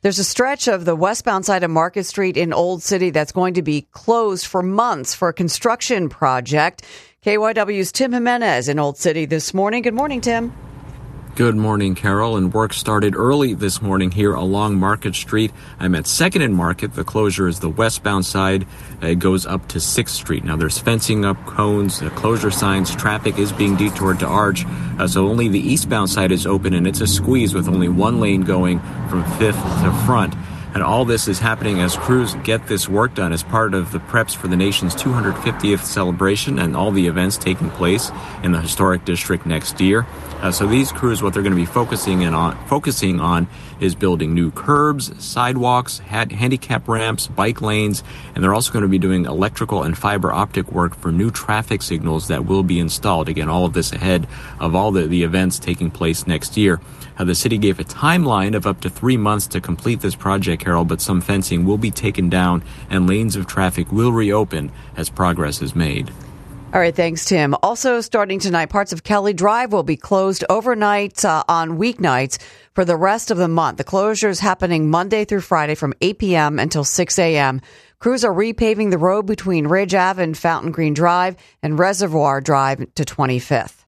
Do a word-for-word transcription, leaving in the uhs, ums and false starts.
There's a stretch of the westbound side of Market Street in Old City that's going to be closed for months for a construction project. K Y W's Tim Jimenez in Old City this morning. Good morning, Tim. Good morning, Carol. And work started early this morning here along Market Street. I'm at second and Market. The closure is the westbound side. It goes up to sixth Street. Now, there's fencing up, cones, uh, closure signs. Traffic is being detoured to Arch. Uh, so only the eastbound side is open, and it's a squeeze with only one lane going from fifth to front. And all this is happening as crews get this work done as part of the preps for the nation's two hundred fiftieth celebration and all the events taking place in the historic district next year. Uh, so these crews, what they're going to be focusing in on, focusing on is building new curbs, sidewalks, ha- handicap ramps, bike lanes, and they're also going to be doing electrical and fiber optic work for new traffic signals that will be installed. Again, all of this ahead of all the, the events taking place next year. Uh, the city gave a timeline of up to three months to complete this project, Carol, but some fencing will be taken down and lanes of traffic will reopen as progress is made. All right, thanks, Tim. Also starting tonight, parts of Kelly Drive will be closed overnight uh, on weeknights for the rest of the month. The closure is happening Monday through Friday from eight p.m. until six a.m. Crews are repaving the road between Ridge Ave and Fountain Green Drive and Reservoir Drive to twenty-fifth.